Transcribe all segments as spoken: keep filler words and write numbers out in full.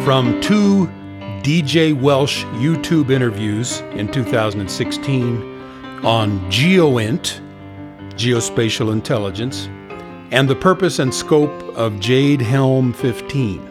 From two D J Welsh YouTube interviews in two thousand sixteen on GeoInt, Geospatial Intelligence, and the purpose and scope of Jade Helm fifteen.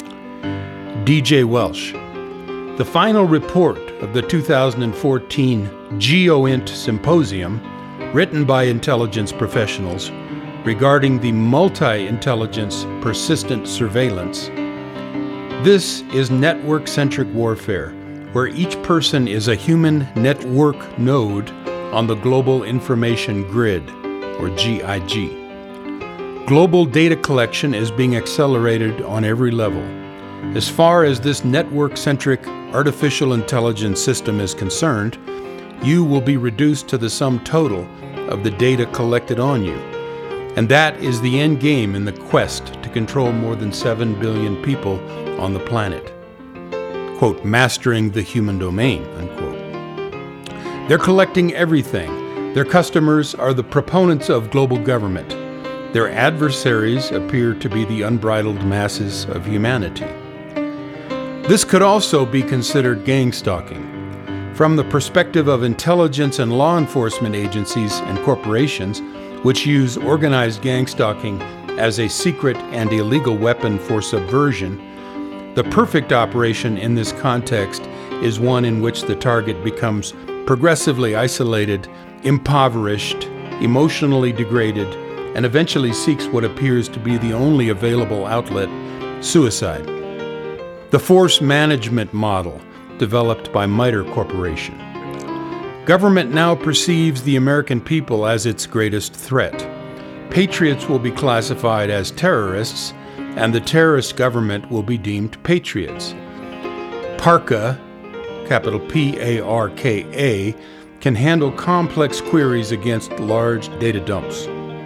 D J Welsh. The final report of the two thousand fourteen GeoInt Symposium, written by intelligence professionals, regarding the multi-intelligence persistent surveillance. This is network-centric warfare, where each person is a human network node on the Global Information Grid, or G I G. Global data collection is being accelerated on every level. As far as this network-centric artificial intelligence system is concerned, you will be reduced to the sum total of the data collected on you. And that is the end game in the quest to control more than seven billion people on the planet. Quote, mastering the human domain, unquote. They're collecting everything. Their customers are the proponents of global government. Their adversaries appear to be the unbridled masses of humanity. This could also be considered gang stalking. From the perspective of intelligence and law enforcement agencies and corporations, which use organized gang stalking as a secret and illegal weapon for subversion, the perfect operation in this context is one in which the target becomes progressively isolated, impoverished, emotionally degraded, and eventually seeks what appears to be the only available outlet, suicide. The force management model developed by MITRE Corporation. Government now perceives the American people as its greatest threat. Patriots will be classified as terrorists, and the terrorist government will be deemed patriots. PARCA, capital P A R K A, can handle complex queries against large data dumps.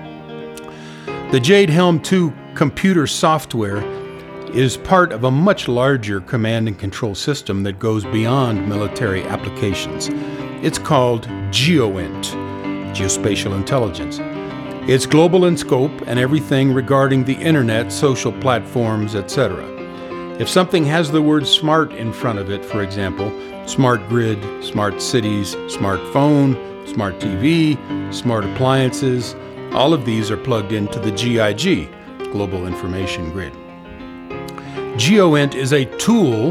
The Jade Helm two computer software is part of a much larger command and control system that goes beyond military applications. It's called GeoInt, Geospatial Intelligence. It's global in scope and everything regarding the internet, social platforms, et cetera. If something has the word smart in front of it, for example, smart grid, smart cities, smartphone, smart T V, smart appliances, all of these are plugged into the G I G, Global Information Grid. GeoInt is a tool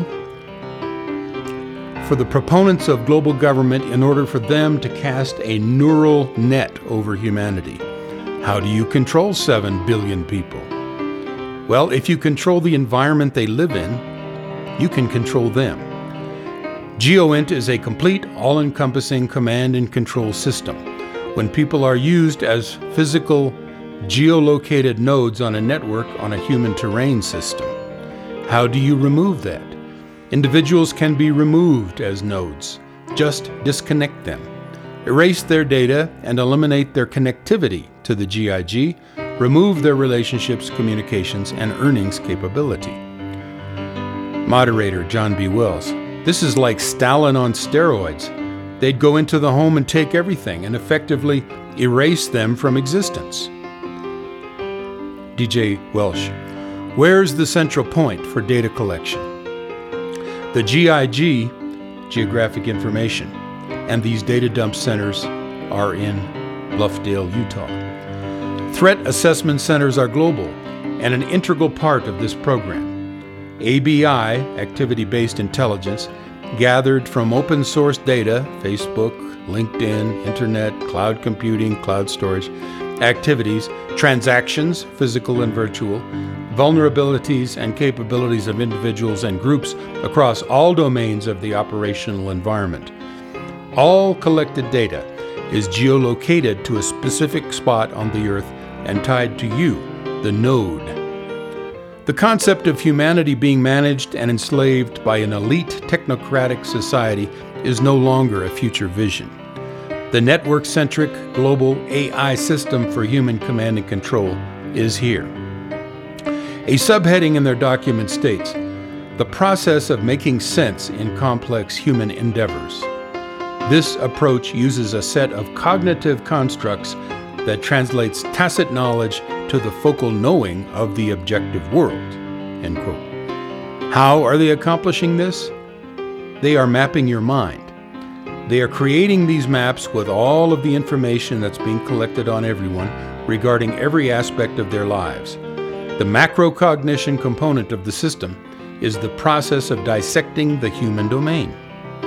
for the proponents of global government in order for them to cast a neural net over humanity. How do you control seven billion people? Well, if you control the environment they live in, you can control them. GeoInt is a complete, all-encompassing command and control system. When people are used as physical, geolocated nodes on a network on a human terrain system. How do you remove that? Individuals can be removed as nodes. Just disconnect them. Erase their data and eliminate their connectivity to the G I G, remove their relationships, communications, and earnings capability. Moderator John B. Wells. This is like Stalin on steroids. They'd go into the home and take everything and effectively erase them from existence. D J Welsh. Where's the central point for data collection? The G I G, Geographic Information, and these data dump centers are in Bluffdale, Utah. Threat assessment centers are global and an integral part of this program. A B I, Activity-Based Intelligence, gathered from open source data, Facebook, LinkedIn, Internet, cloud computing, cloud storage, activities, transactions, physical and virtual, vulnerabilities and capabilities of individuals and groups across all domains of the operational environment. All collected data is geolocated to a specific spot on the Earth and tied to you, the node. The concept of humanity being managed and enslaved by an elite technocratic society is no longer a future vision. The network-centric global A I system for human command and control is here. A subheading in their document states, the process of making sense in complex human endeavors. This approach uses a set of cognitive constructs that translates tacit knowledge to the focal knowing of the objective world. End quote. How are they accomplishing this? They are mapping your mind. They are creating these maps with all of the information that's being collected on everyone regarding every aspect of their lives. The macrocognition component of the system is the process of dissecting the human domain.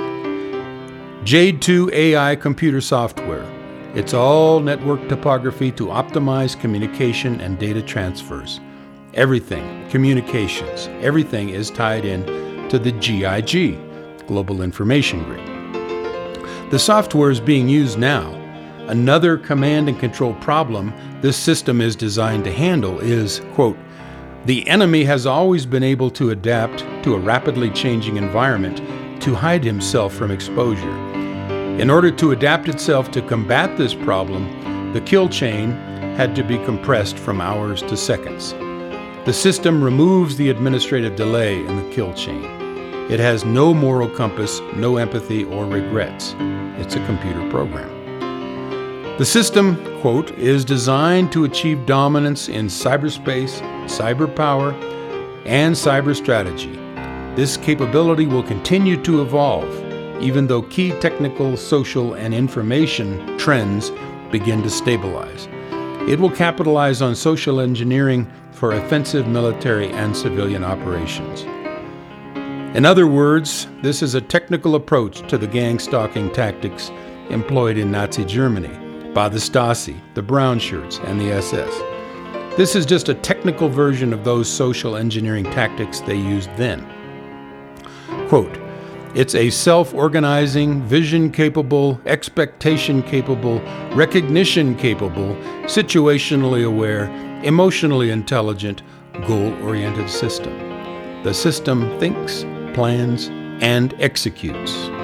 Jade two A I computer software. It's all network topography to optimize communication and data transfers. Everything, communications, everything is tied in to the G I G, Global Information Grid. The software is being used now. Another command and control problem this system is designed to handle is, quote, the enemy has always been able to adapt to a rapidly changing environment to hide himself from exposure. In order to adapt itself to combat this problem, the kill chain had to be compressed from hours to seconds. The system removes the administrative delay in the kill chain. It has no moral compass, no empathy, or regrets. It's a computer program. The system, quote, is designed to achieve dominance in cyberspace, cyber power, and cyber strategy. This capability will continue to evolve, even though key technical, social, and information trends begin to stabilize. It will capitalize on social engineering for offensive military and civilian operations. In other words, this is a technical approach to the gang stalking tactics employed in Nazi Germany by the Stasi, the Brown Shirts, and the S S. This is just a technical version of those social engineering tactics they used then. Quote, it's a self-organizing, vision-capable, expectation-capable, recognition-capable, situationally aware, emotionally intelligent, goal-oriented system. The system thinks, plans, and executes.